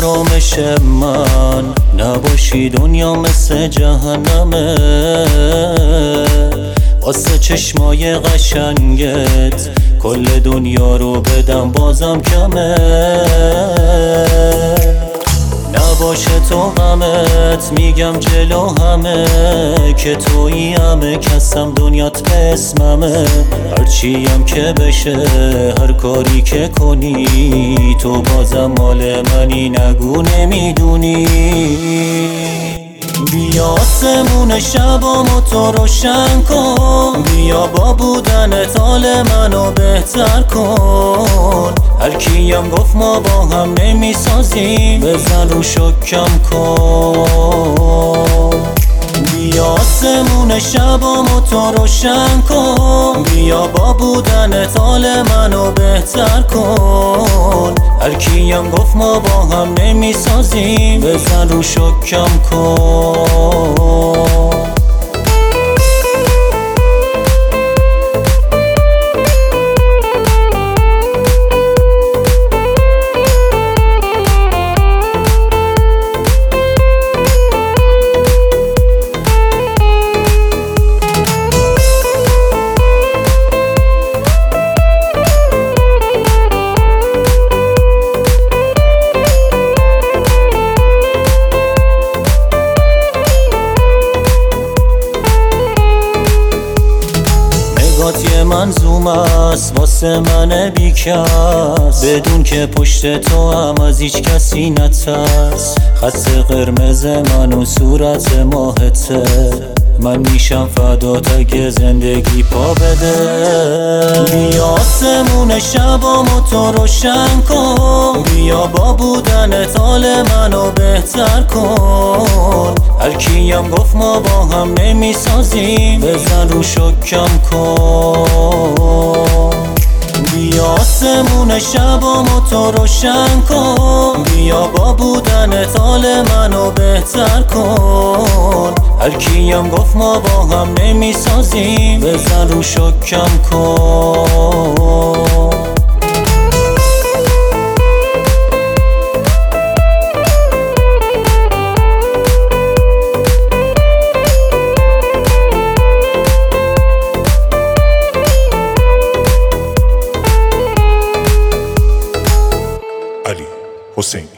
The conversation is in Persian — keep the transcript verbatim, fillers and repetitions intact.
آرامش من نباشی دنیا مثل جهنمه، واسه چشمای قشنگت کل دنیا رو بدم بازم کمه. نباشه تو غمت میگم جلو همه که تویی همه کسم دنیات به اسممه. هرچیم که بشه هر کاری که کنی تو بازم مال منی نگو نمیدونی. بیا آسمون شبامو تو روشن کن، بیا با بودنت حال منو بهتر کن. هر کیم گفت ما با هم نمیسازیم بزن رو شکم کن. بیا آسمون شبامو تو روشن کن، بیا با بودنت حال منو بهتر کن. هر کیم گفت ما با هم نمیسازیم بزن رو شکم کن. یه منظوم است واسه من بیکس، بدون که پشت تو هم از هیچ کسی نترس. خط قرمز من و صورت ماهته، من میشم فدات اگه زندگی پا بده. بیا آسمون شبامو تو روشن کن، بیا با بودنت حال منو بهتر کن. هر کیم گفت ما با هم نمیسازیم بزن رو شکم کن. بیا آسمون شبامو تو روشن کن، بیا با بودنت حال منو بهتر کن. هر کیم گفت ما با هم نمیسازیم بزن رو شکم کن. علی حسین